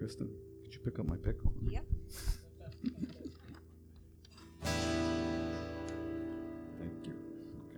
Kristen, could you pick up my pick? Yep. Thank you. Okay.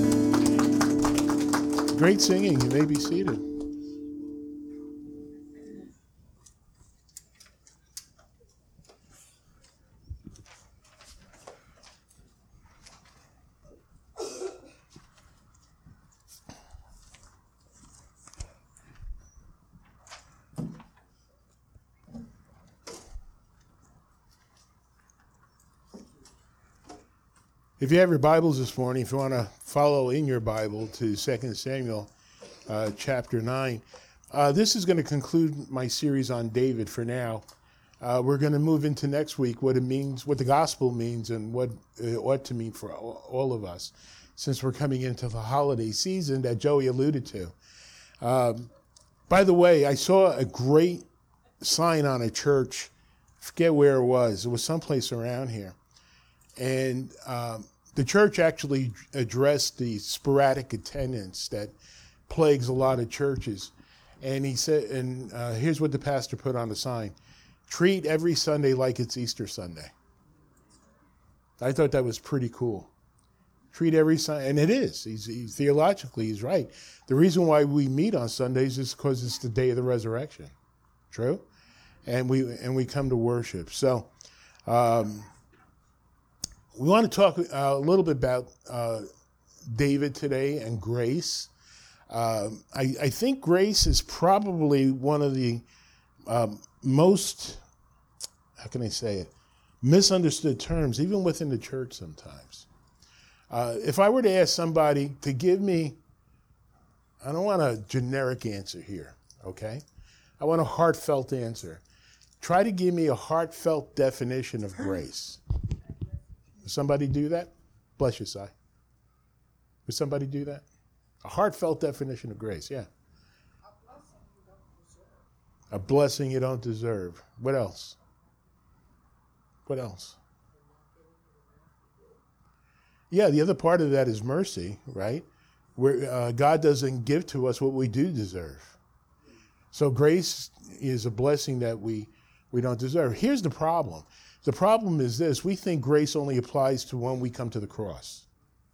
Great singing. You may be seated. If you have your Bibles this morning, if you want to follow in your Bible to 2 Samuel chapter 9, this is going to conclude my series on David for now. We're going to move into next week what it means, what the gospel means, and what it ought to mean for all of us, since we're coming into the holiday season that Joey alluded to. By the way, I saw a great sign on a church. I forget where it was. It was someplace around here. And the church actually addressed the sporadic attendance that plagues a lot of churches. And he said, and here's what the pastor put on the sign: treat every Sunday like it's Easter Sunday. I thought that was pretty cool. Treat every Sunday, and it is. He's theologically, he's right. The reason why we meet on Sundays is because it's the day of the resurrection. True? And we come to worship. So, we want to talk a little bit about David today and grace. I think grace is probably one of the most, how can I say it, misunderstood terms, even within the church sometimes. If I were to ask somebody to give me, I don't want a generic answer here, okay? I want a heartfelt answer. Try to give me a heartfelt definition of grace. Would somebody do that? Bless you, Si. Would somebody do that? A heartfelt definition of grace, yeah. A blessing you don't deserve. What else? What else? Yeah, the other part of that is mercy, right? Where God doesn't give to us what we do deserve. So grace is a blessing that we don't deserve. Here's the problem. The problem is this: we think grace only applies to when we come to the cross.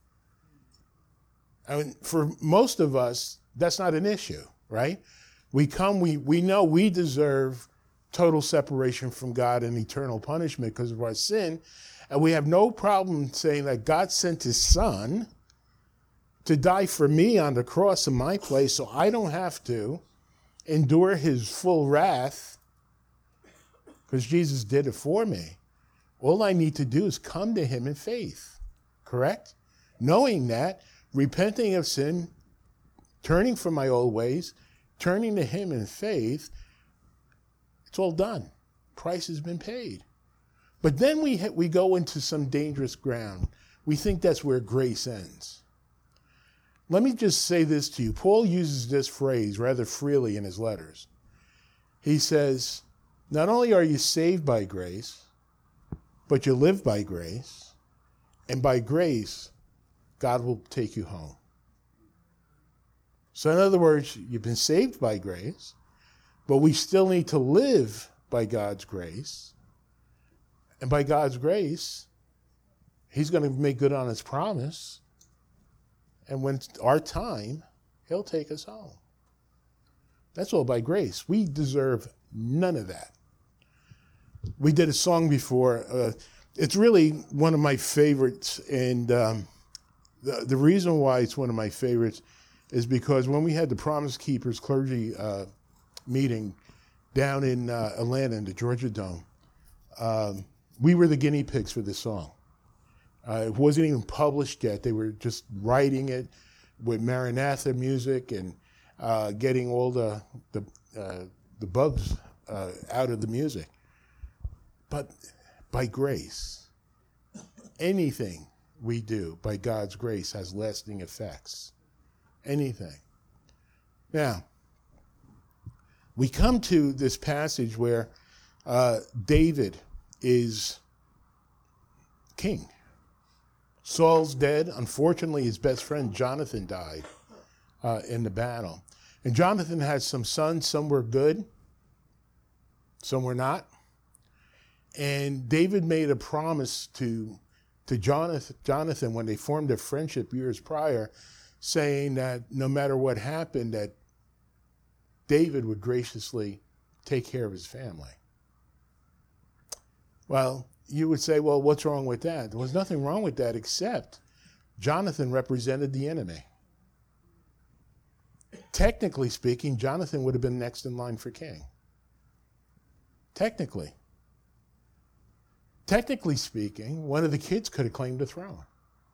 I mean, for most of us, that's not an issue, right? We come, we know we deserve total separation from God and eternal punishment because of our sin, and we have no problem saying that God sent his son to die for me on the cross in my place so I don't have to endure his full wrath because Jesus did it for me. All I need to do is come to him in faith, correct? Knowing that, repenting of sin, turning from my old ways, turning to him in faith, it's all done. Price has been paid. But then we go into some dangerous ground. We think that's where grace ends. Let me just say this to you. Paul uses this phrase rather freely in his letters. He says, not only are you saved by grace, but you live by grace, and by grace, God will take you home. So in other words, you've been saved by grace, but we still need to live by God's grace. And by God's grace, he's going to make good on his promise. And when it's our time, he'll take us home. That's all by grace. We deserve none of that. We did a song before. It's really one of my favorites. And the reason why it's one of my favorites is because when we had the Promise Keepers clergy meeting down in Atlanta in the Georgia Dome, we were the guinea pigs for this song. It wasn't even published yet. They were just writing it with Maranatha music and getting all the bugs out of the music. But by grace, anything we do by God's grace has lasting effects. Anything. Now, we come to this passage where David is king. Saul's dead. Unfortunately, his best friend Jonathan died in the battle. And Jonathan had some sons. Some were good. Some were not. And David made a promise to Jonathan when they formed a friendship years prior, saying that no matter what happened, that David would graciously take care of his family. Well, you would say, well, what's wrong with that? There was nothing wrong with that except Jonathan represented the enemy. Technically speaking, Jonathan would have been next in line for king. Technically speaking, one of the kids could have claimed the throne.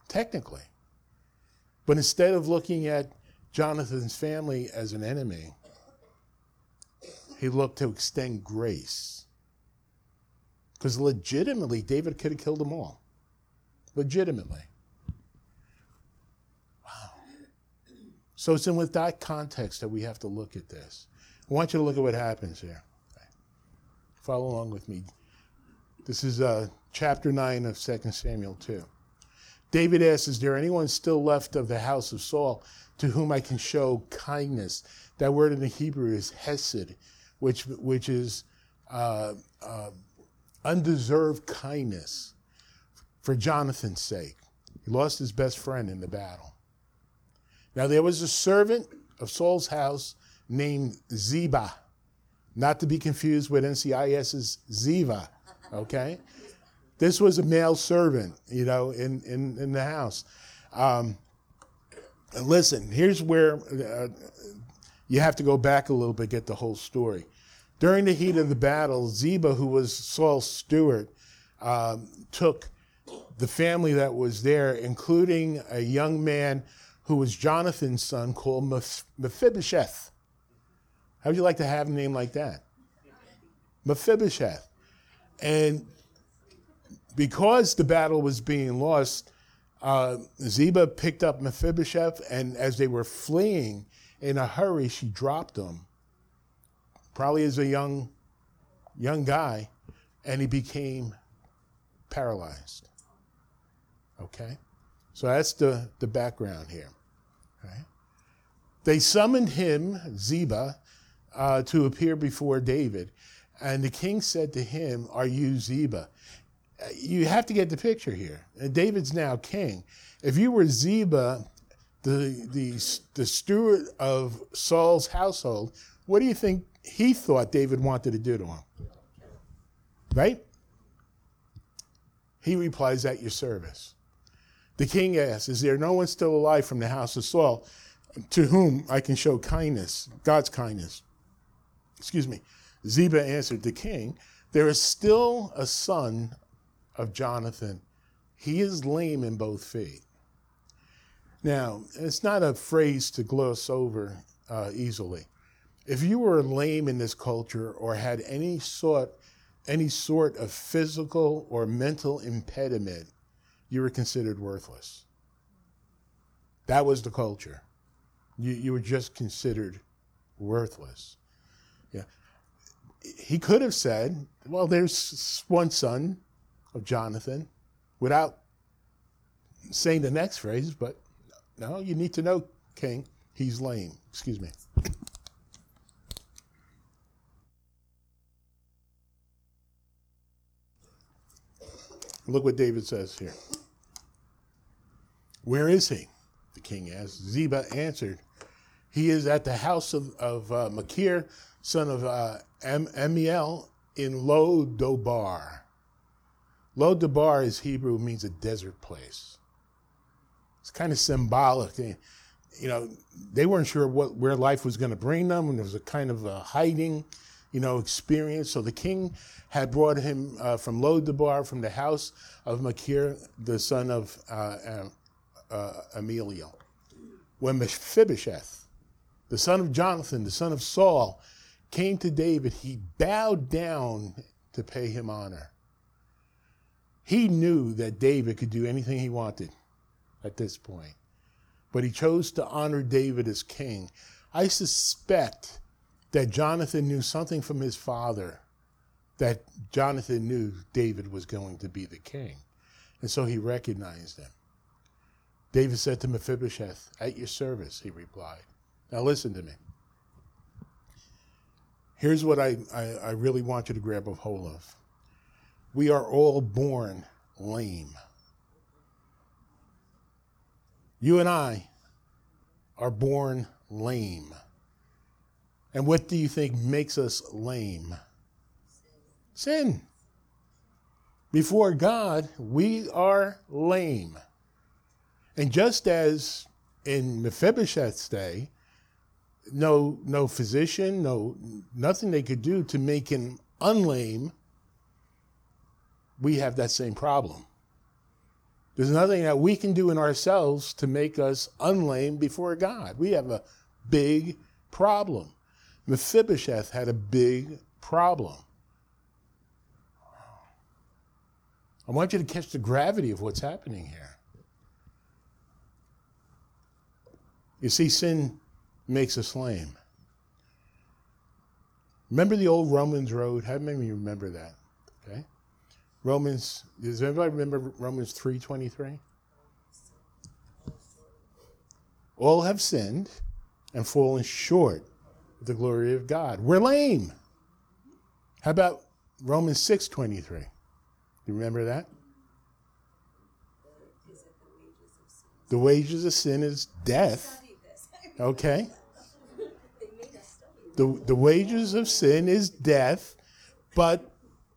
technically. But instead of looking at Jonathan's family as an enemy, he looked to extend grace. Because legitimately, David could have killed them all. Legitimately. Wow. So it's in with that context that we have to look at this. I want you to look at what happens here. Follow along with me. This is chapter 9 of 2 Samuel 2. David asks, is there anyone still left of the house of Saul to whom I can show kindness? That word in the Hebrew is hesed, which is undeserved kindness for Jonathan's sake. He lost his best friend in the battle. Now there was a servant of Saul's house named Ziba, not to be confused with NCIS's Ziva, okay? This was a male servant, in the house. And listen, here's where you have to go back a little bit, get the whole story. During the heat of the battle, Ziba, who was Saul's steward, took the family that was there, including a young man who was Jonathan's son called Mephibosheth. How would you like to have a name like that? Mephibosheth. And because the battle was being lost, Ziba picked up Mephibosheth, and as they were fleeing in a hurry, she dropped him, probably as a young guy, and he became paralyzed. Okay? So that's the background here. Okay? They summoned him, Ziba, to appear before David, and the king said to him, are you Ziba? You have to get the picture here. And David's now king. If you were Ziba, the steward of Saul's household, what do you think he thought David wanted to do to him? Right? He replies, at your service. The king asks, is there no one still alive from the house of Saul to whom I can show kindness, God's kindness? Excuse me. Ziba answered the king, there is still a son of Jonathan. He is lame in both feet. Now, it's not a phrase to gloss over easily. If you were lame in this culture or had any sort of physical or mental impediment, you were considered worthless. That was the culture. You were just considered worthless. Yeah. He could have said, well, there's one son of Jonathan, without saying the next phrase, but no, you need to know, king, he's lame. Excuse me. Look what David says here. Where is he? The king asked. Ziba answered, he is at the house of Machir, son of Amiel, in Lo-Dobar. Lo-Dobar is Hebrew, means a desert place. It's kind of symbolic. They weren't sure where life was going to bring them, and there was a kind of a hiding, experience. So the king had brought him from Lo-Dobar, from the house of Machir, the son of Ameliel. When Mephibosheth, the son of Jonathan, the son of Saul, came to David, he bowed down to pay him honor. He knew that David could do anything he wanted at this point, but he chose to honor David as king. I suspect that Jonathan knew something from his father, that Jonathan knew David was going to be the king, and so he recognized him. David said to Mephibosheth, at your service, he replied. Now listen to me. Here's what I really want you to grab a hold of. We are all born lame. You and I are born lame. And what do you think makes us lame? Sin. Before God, we are lame. And just as in Mephibosheth's day, no physician, nothing they could do to make him unlame, we have that same problem. There's nothing that we can do in ourselves to make us unlame before God. We have a big problem. Mephibosheth had a big problem. I want you to catch the gravity of what's happening here. You see, sin makes us lame. Remember the old Romans road? How many of you remember that? Okay. Does anybody remember Romans 3:23? All have sinned and fallen short of the glory of God. We're lame. How about Romans 6:23? You remember that? The wages of sin is death. Okay. The wages of sin is death, but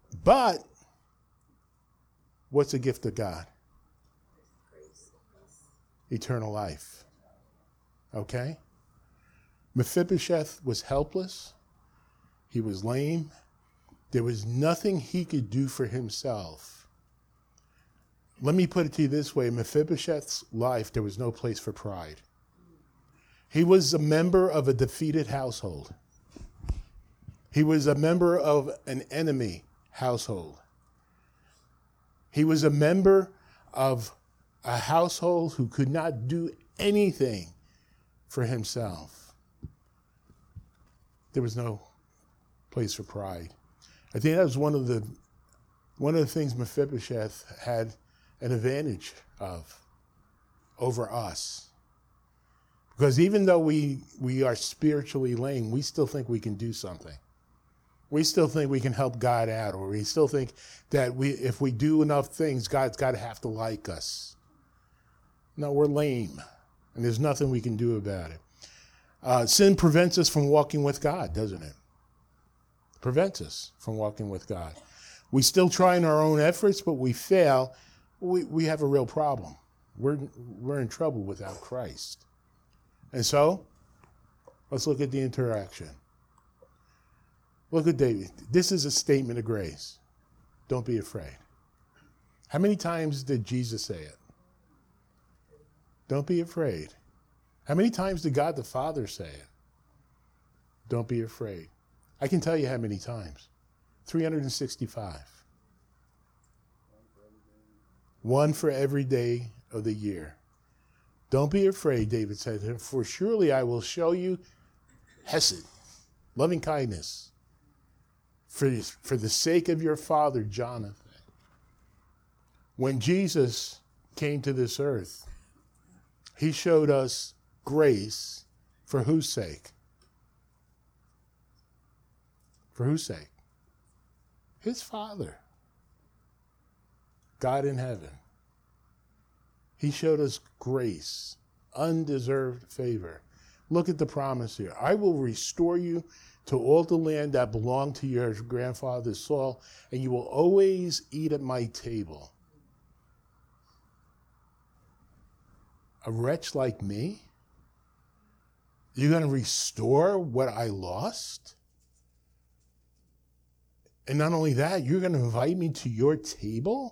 what's the gift of God? Eternal life. Okay? Mephibosheth was helpless. He was lame. There was nothing he could do for himself. Let me put it to you this way. In Mephibosheth's life, there was no place for pride. He was a member of a defeated household. He was a member of an enemy household. He was a member of a household who could not do anything for himself. There was no place for pride. I think that was one of the things Mephibosheth had an advantage of over us. Because even though we are spiritually lame, we still think we can do something. We still think we can help God out, or we still think that if we do enough things, God's got to have to like us. No, we're lame, and there's nothing we can do about it. Sin prevents us from walking with God, doesn't it? Prevents us from walking with God. We still try in our own efforts, but we fail. We have a real problem. We're in trouble without Christ. And so, let's look at the interaction. Look at David. This is a statement of grace. Don't be afraid. How many times did Jesus say it? Don't be afraid. How many times did God the Father say it? Don't be afraid. I can tell you how many times. 365. One for every day of the year. Don't be afraid, David said, for surely I will show you hesed, loving kindness, for the sake of your father, Jonathan. When Jesus came to this earth, he showed us grace for whose sake? For whose sake? His Father, God in heaven. He showed us grace, undeserved favor. Look at the promise here. I will restore you to all the land that belonged to your grandfather Saul, and you will always eat at my table. A wretch like me? You're going to restore what I lost? And not only that, you're going to invite me to your table?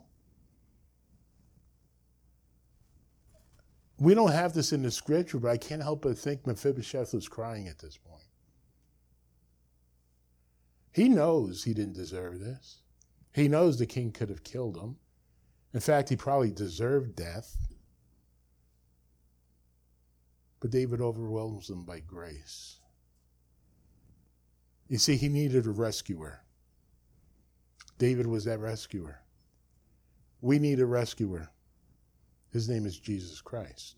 We don't have this in the scripture, but I can't help but think Mephibosheth was crying at this point. He knows he didn't deserve this. He knows the king could have killed him. In fact, he probably deserved death. But David overwhelms him by grace. You see, he needed a rescuer. David was that rescuer. We need a rescuer. His name is Jesus Christ.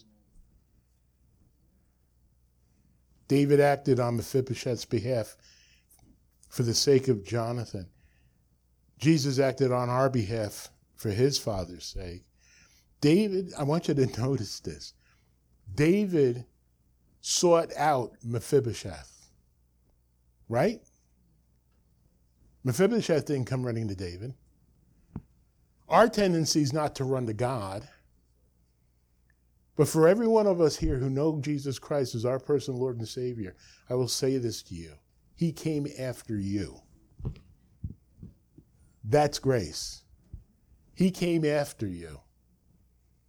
David acted on Mephibosheth's behalf for the sake of Jonathan. Jesus acted on our behalf for his father's sake. David, I want you to notice this. David sought out Mephibosheth. Right? Mephibosheth didn't come running to David. Our tendency is not to run to God. But for every one of us here who know Jesus Christ as our personal Lord and Savior, I will say this to you. He came after you. That's grace. He came after you.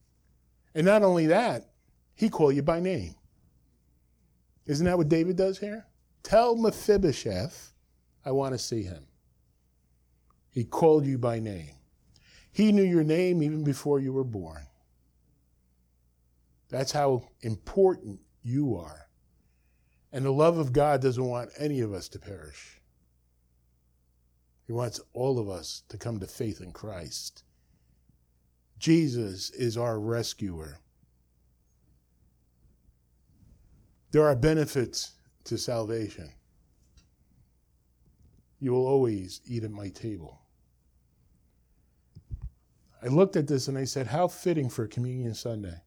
And not only that, he called you by name. Isn't that what David does here? Tell Mephibosheth, I want to see him. He called you by name. He knew your name even before you were born. That's how important you are. And the love of God doesn't want any of us to perish. He wants all of us to come to faith in Christ. Jesus is our rescuer. There are benefits to salvation. You will always eat at my table. I looked at this and I said, how fitting for Communion Sunday.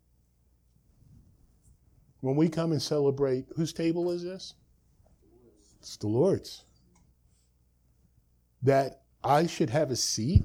When we come and celebrate, whose table is this? It's the Lord's. That I should have a seat,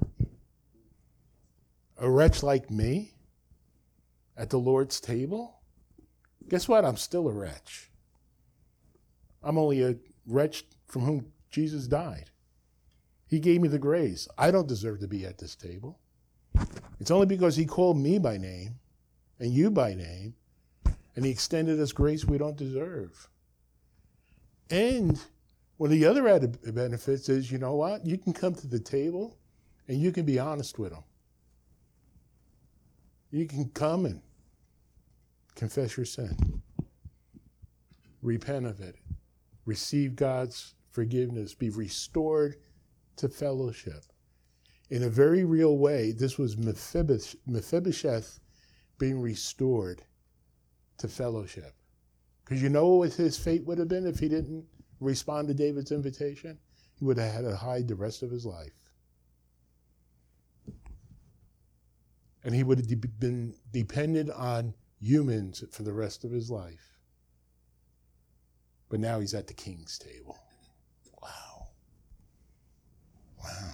a wretch like me, at the Lord's table? Guess what? I'm still a wretch. I'm only a wretch from whom Jesus died. He gave me the grace. I don't deserve to be at this table. It's only because he called me by name and you by name, and he extended us grace we don't deserve. And one of the other added benefits is, you know what? You can come to the table and you can be honest with him. You can come and confess your sin. Repent of it. Receive God's forgiveness. Be restored to fellowship. In a very real way, this was Mephibosheth being restored to fellowship. Because you know what his fate would have been if he didn't respond to David's invitation? He would have had to hide the rest of his life. And he would have been dependent on humans for the rest of his life. But now he's at the king's table. Wow. Wow.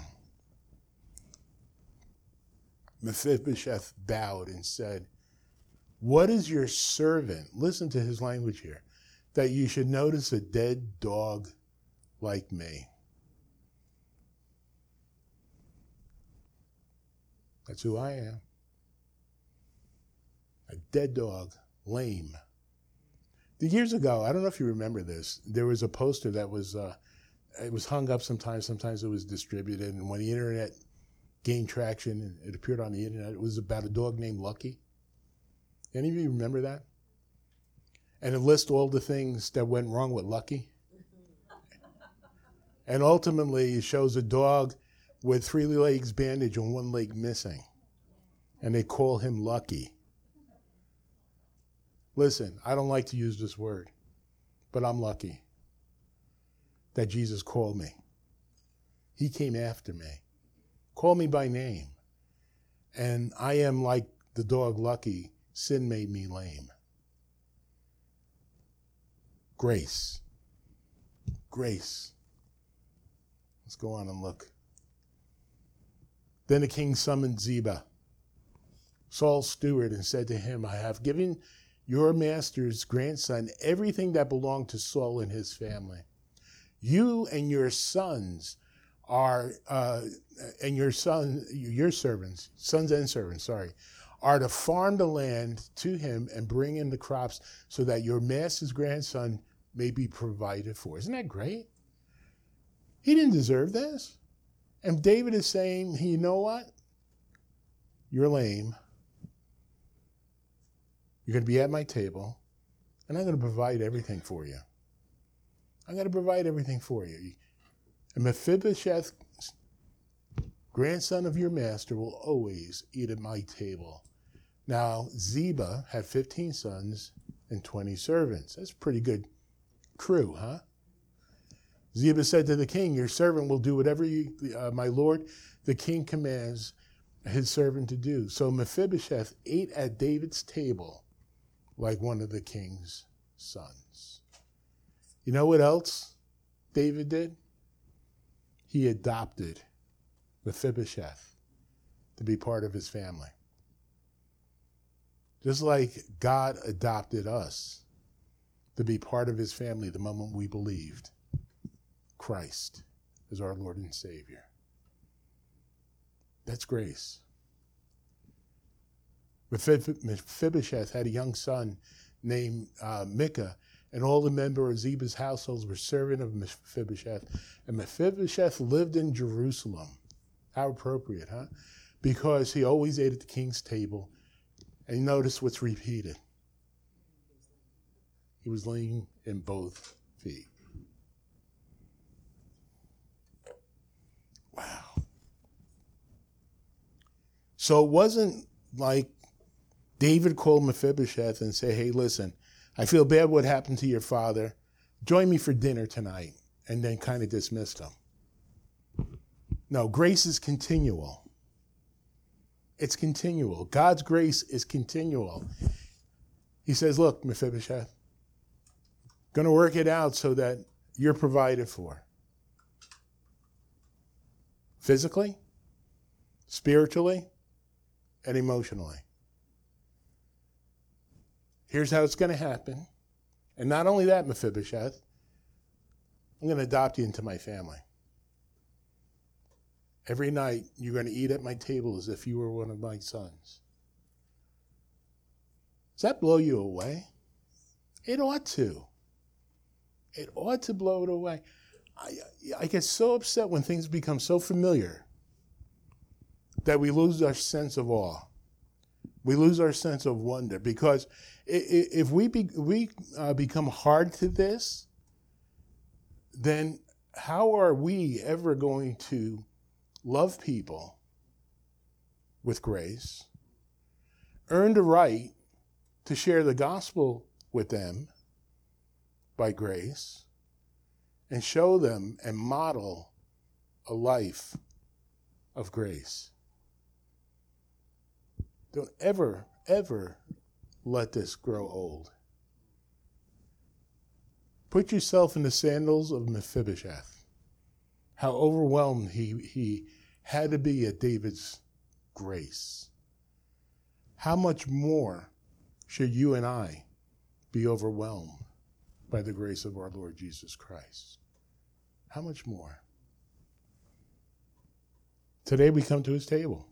Mephibosheth bowed and said, what is your servant, listen to his language here, that you should notice a dead dog like me? That's who I am. A dead dog, lame. Years ago, I don't know if you remember this, there was a poster that was, it was hung up sometimes it was distributed, and when the internet gained traction and it appeared on the internet, it was about a dog named Lucky. Any of you remember that? And it lists all the things that went wrong with Lucky. And ultimately, it shows a dog with 3 legs bandaged and 1 leg missing. And they call him Lucky. Listen, I don't like to use this word, but I'm lucky that Jesus called me. He came after me, called me by name. And I am like the dog Lucky. Sin made me lame. Grace. Grace. Let's go on and look. Then the king summoned Ziba, Saul's steward, and said to him, I have given your master's grandson everything that belonged to Saul and his family. You and your sons are, and your servants, sons and servants, are to farm the land to him and bring in the crops so that your master's grandson may be provided for. Isn't that great? He didn't deserve this. And David is saying, you know what? You're lame. You're going to be at my table, and I'm going to provide everything for you. I'm going to provide everything for you. And Mephibosheth, grandson of your master, will always eat at my table. Now, Ziba had 15 sons and 20 servants. That's a pretty good crew, huh? Ziba said to the king, your servant will do whatever my lord, the king, commands his servant to do. So Mephibosheth ate at David's table like one of the king's sons. You know what else David did? He adopted Mephibosheth to be part of his family. Just like God adopted us to be part of his family the moment we believed Christ as our Lord and Savior. That's grace. Mephibosheth had a young son named Micah, and all the members of Ziba's households were servant of Mephibosheth. And Mephibosheth lived in Jerusalem. How appropriate, huh? Because he always ate at the king's table. And notice what's repeated. He was laying in both feet. Wow. So it wasn't like David called Mephibosheth and said, hey, listen, I feel bad what happened to your father. Join me for dinner tonight. And then kind of dismissed him. No, grace is continual. It's continual. God's grace is continual. He says, look, Mephibosheth, going to work it out so that you're provided for. Physically, spiritually, and emotionally. Here's how it's going to happen. And not only that, Mephibosheth, I'm going to adopt you into my family. Every night, you're going to eat at my table as if you were one of my sons. Does that blow you away? It ought to. It ought to blow it away. I get so upset when things become so familiar that we lose our sense of awe. We lose our sense of wonder, because if we become hard to this, then how are we ever going to love people with grace, earn the right to share the gospel with them by grace, and show them and model a life of grace? Don't ever, ever let this grow old. Put yourself in the sandals of Mephibosheth. How overwhelmed he had to be at David's grace. How much more should you and I be overwhelmed by the grace of our Lord Jesus Christ? How much more? Today we come to his table.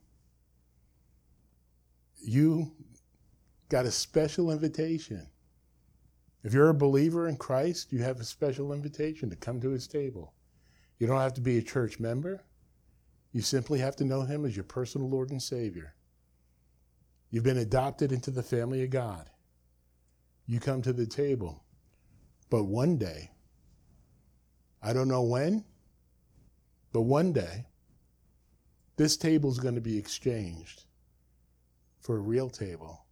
You got a special invitation. If you're a believer in Christ, you have a special invitation to come to his table. You don't have to be a church member. You simply have to know him as your personal Lord and Savior. You've been adopted into the family of God. You come to the table. But one day, I don't know when, but one day, this table is going to be exchanged for a real table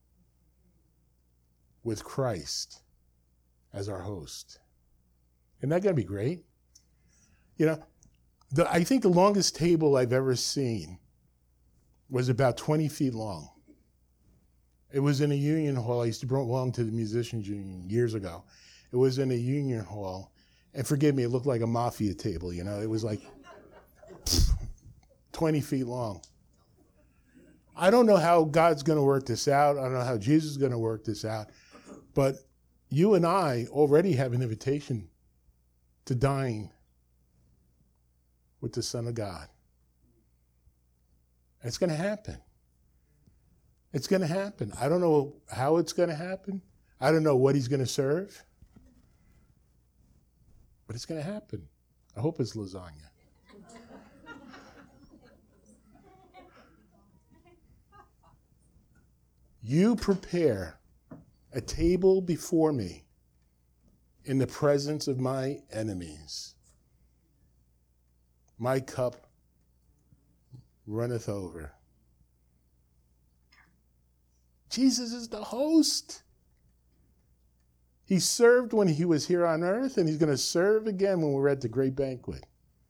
with Christ as our host. Isn't that going to be great? You know, I think the longest table I've ever seen was about 20 feet long. It was in a union hall. I used to belong to the musicians union years ago. It was in a union hall. And forgive me, it looked like a mafia table, you know. It was like 20 feet long. I don't know how God's going to work this out. I don't know how Jesus is going to work this out. But you and I already have an invitation to dine with the Son of God. It's going to happen. It's going to happen. I don't know how it's going to happen. I don't know what he's going to serve. But it's going to happen. I hope it's lasagna. You prepare a table before me in the presence of my enemies. My cup runneth over. Jesus is the host. He served when he was here on earth, and he's going to serve again when we're at the great banquet.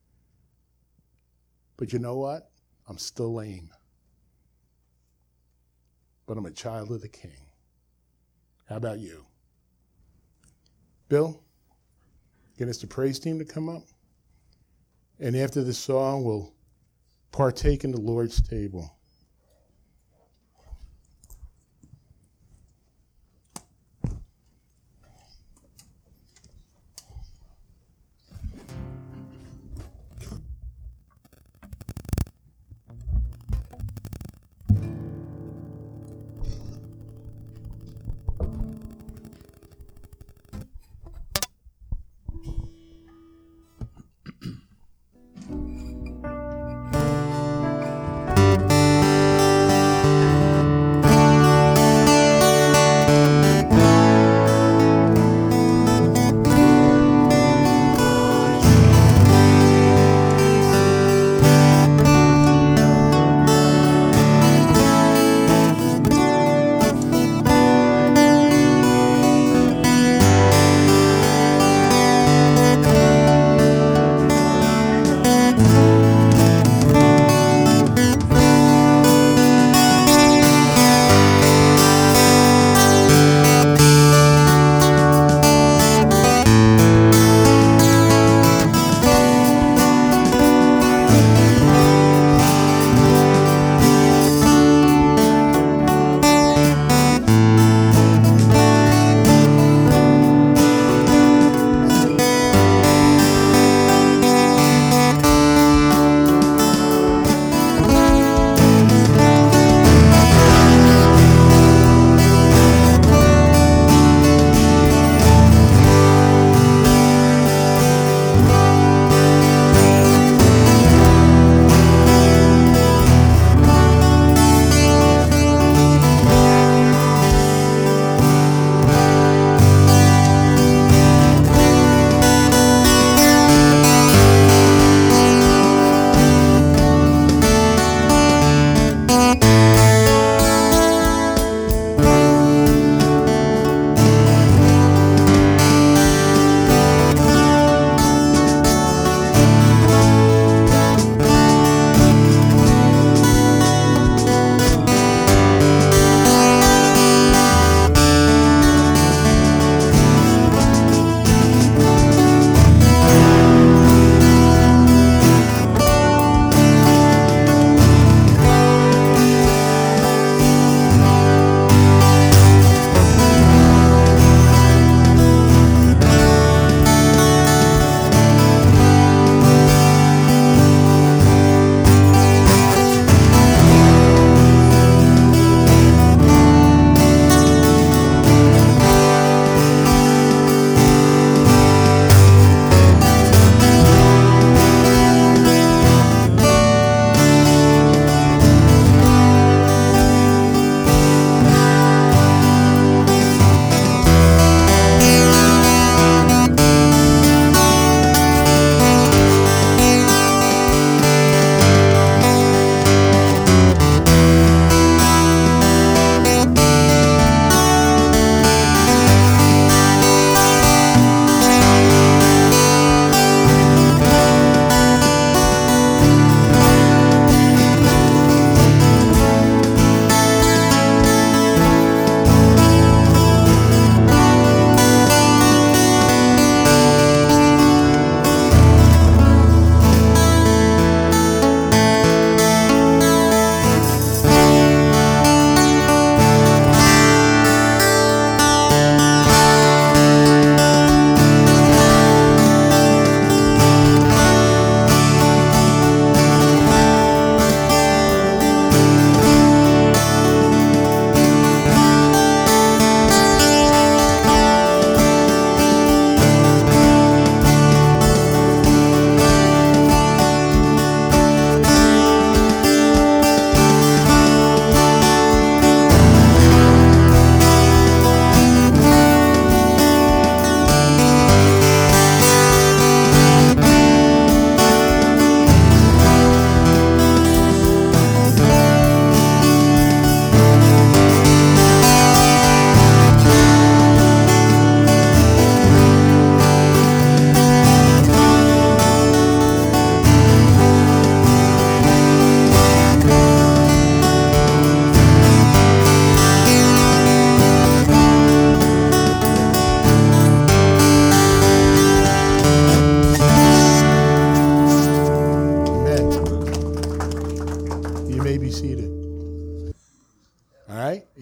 But you know what? I'm still lame. But I'm a child of the King. How about you? Bill, get us the praise team to come up. And after the song, we'll partake in the Lord's table.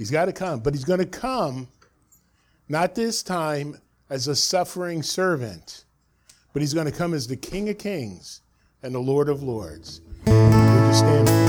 He's got to come. But he's going to come, not this time as a suffering servant, but he's going to come as the King of Kings and the Lord of Lords. Would you stand?